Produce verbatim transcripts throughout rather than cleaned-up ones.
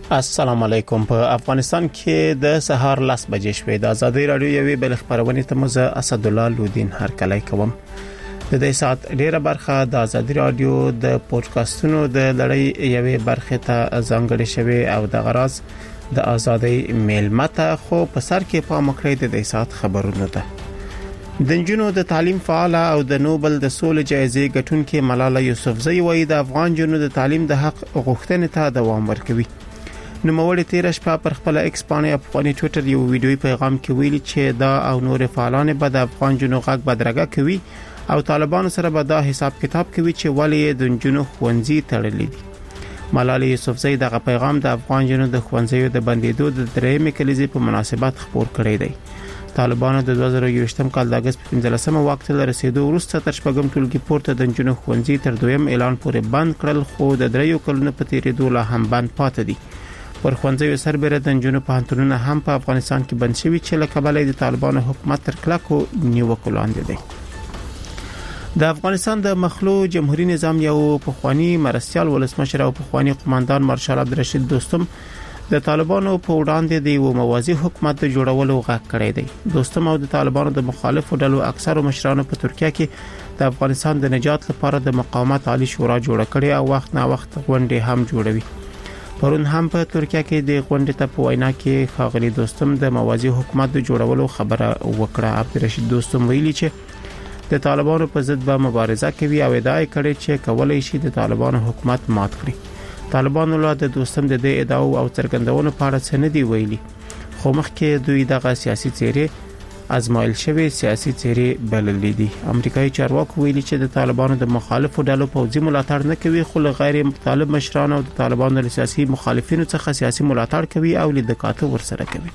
السلام علیکم. په افغانستان کې د سهار لس بجې شوې د ازادي رادیو یوې بل خبرونه ته مزه اسد الله لودین هرکلی کوم. د دې سات ډیره برخه د ازادي رادیو د پودکاسټونو د لړۍ یوې برخه ته ځانګړې شوې او د غراز د ازادي میلمته خو په سر کې په مکرې د دې سات خبرونه ده. د جنونو د تعلیم فعال او د نوبل د سولې جایزې ګټونکې ملاله یوسفزۍ وایي د افغان جنونو د تعلیم د حق غوښتنې ته دوام ورکوي. نو موړ تیر شپه پر خپل ایکس باندې افغاني ټوئیټر یو ویډیوي پیغام کې ویلي چې دا او نور فعالان به د افغان جنونو غږ بدرګه کوي او طالبانو سره به دا حساب کتاب کوي چې ولی د جنونو خوندزي تړلې دي. ملاله یوسفزۍ دغه پیغام د افغان جنونو د خوندزیو د بندیدو د درېمې کلیزې په مناسبت خبر کړی دی. طالبانو د دوه زره یوولسم کال د اگست په پنځلسمه وخت له رسیدو وروسته تر شپږم ټولګي پورته د جنونو خوندزي تر دویم اعلان پورې بند کړل، خو د دریو کلونو په تیریدو لا هم بند پاتې دي. پر خوندزیو سربېره د جنونو پوهنتونونه هم په افغانستان کې بند شوي چې له کبله د طالبانو حکومت تر کلکو نیوکو لاندې دی. د افغانستان د مخلو جمهوریت نظام یو پخوانی مرستيال ولسمشر او پخوانی قوماندان مارشال عبدالرشید دوستم د طالبانو په وړاندې د یو موازی حکومت جوړولو غږ کړی دی. دوستم او د طالبانو د مخالفو ډلو اکثرو مشرانو په ترکیه کې د افغانستان د نجات لپاره د مقاومت عالی شورا جوړ کړي او وخت نه وخت غونډې هم جوړوي. پرون هم په ترکیه کې د غونډې ته په وینا کې خاغلی دوستم د موازی حکومت د جوړولو خبره وکړه. عبدالرشید دوستم ویلي چې د طالبانو په ضد به مبارزه کوي او ادعا کړې چې کولای شي د طالبانو حکومت مات کړي. طالبانو له د دوستم د دې ادعا او څرګندونو په اړه څه نه دی ویلي، خو مخکې دوی دغه سیاسي څیرې ازمایل شوی سیاسي څیرې بللې دي. امریکایي چارواکو ویلي چې د طالبانو د مخالفو ډلو پوځي ملاتړ نه کوي، خو غیر مطالب مشران او د طالبانو د سیاسي مخالفینو څخه سیاسي ملاتړ کوي او لیدکاته ورسره کوي.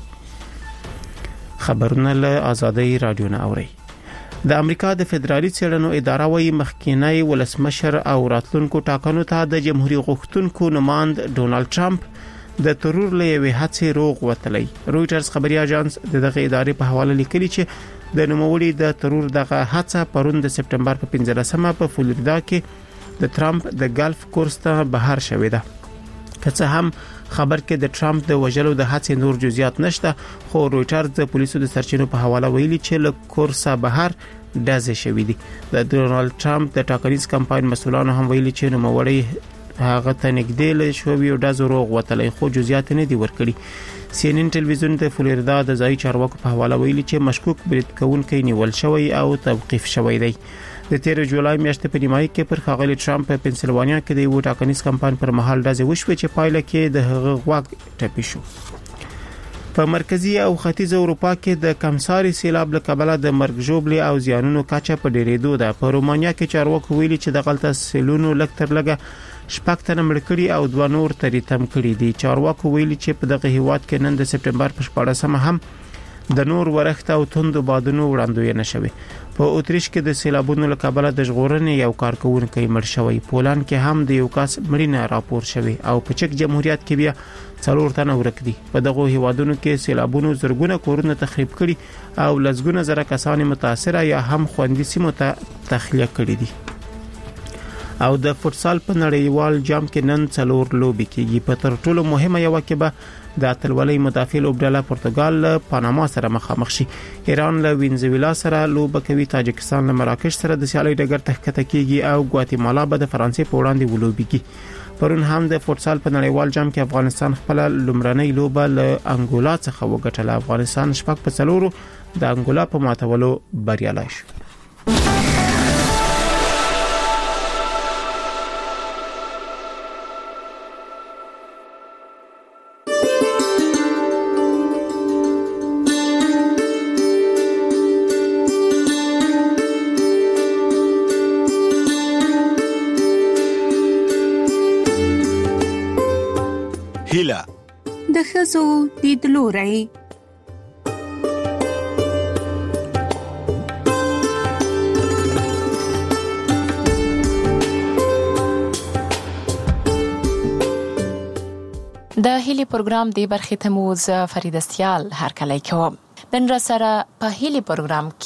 خبرونه له ازادي رادیو نه اوري. د امریکا د فدرالي څېړنو اداره وايي مخکینی ولسمشر او راتلونکو ټاکنو ته د جمهوریت غوښتونکو نماند ډونالد ټرمپ د ترور له یوې هڅې روغ وتلی. رويټرز خبري اژانس دغه ادارې په حواله لیکلي چې د نوموړي د ترور دغه هڅه پرون د سپټمبر په پنځلسمه په فلوریدا کې د ټرمپ د ګلف کورس ته بهر شوې ده. که څه هم خبر کې د ټرمپ د وژلو د هڅې نور جزئیات نشته، خو رويټرز د پولیسو د سرچینو په حواله ویلي چې له کورسه بهر ډزې شوې دي. د ډونالد ټرمپ د ټاکنیز کمپاین مسؤلانو هم ویلي چې نوموړی هغه ته نږدې له شوی او د زروغ وتلی، خو جزئیات نه دي ورکړي. سی ان ان ټلویزیون د فلوریدا د ځای چارواکو په حواله ویلي چې مشکوک برید کوونکی نیول شوی او توقيف شوی دی. د تیر جولای میاشتې په نیمایي کې پر خاغلی ټرمپ په پنسلوانیا کې د یو ټاکنیز کمپاین پر مهال ډزې وشوې چې پایله کې د هغه غوږ ټپي شو. په مرکزی او ختیځ اروپا کې د کمساري سیلاب له کبله د مرګ ژوبلې او زیانونو کچه په ډیرېدو ده. په رومانیا کې چارواکو ویلي چې د غلطه سیلونو لکتر لګه شپږ تنه مړ کړي او دوه نور تریتم کړي دي. چارواکو ویلي چې په دغه هیواد کې نن د سپټمبر په شپاړسمه هم د نور ورښت او توندو بادونو وړاندوینه شوه. په اوتریش کې د سیلابونو له کبله د ژغورنې یو کارکونکي مړ شوی. پولند کې هم د یو کس مړینه راپور شوه او په چک جمهوریت کې بیا څلور تنه ورک دي. په دغه هیوادونو کې سیلابونو زرګونه کورونه تخریب کړي او لزګونه زره کسان متاثره یا هم خوندي سیمو ته تخلیه کړي دي. او د فوتسال په نړیوال جام کې نن څلور لوبي کېږي. په تر ټولو مهمه یو کې به د اتلولۍ مدافع لوبډله پرتګال له پاناما سره مخامخ شي. ایران له وینزویلا سره لوبه کوي. تاجکستان له مراکش سره د سیالۍ ډګر ته ښکته کېږي او ګواتیمالا به د فرانسې په وړاندې ولوبيږي. پرون هم د فوتسال په نړیوال جام کې افغانستان خپل لومړنۍ لوبه له انګولا څخه وګټله. افغانستان شپږ په څلورو د انګولا په ماتولو بریالی شو. هیله د ښځو لیدلوری. د هیلي پروګرام دی برخه ته مو ز فریدستیال هر کله کوم. نن را سره په هیلي پروګرام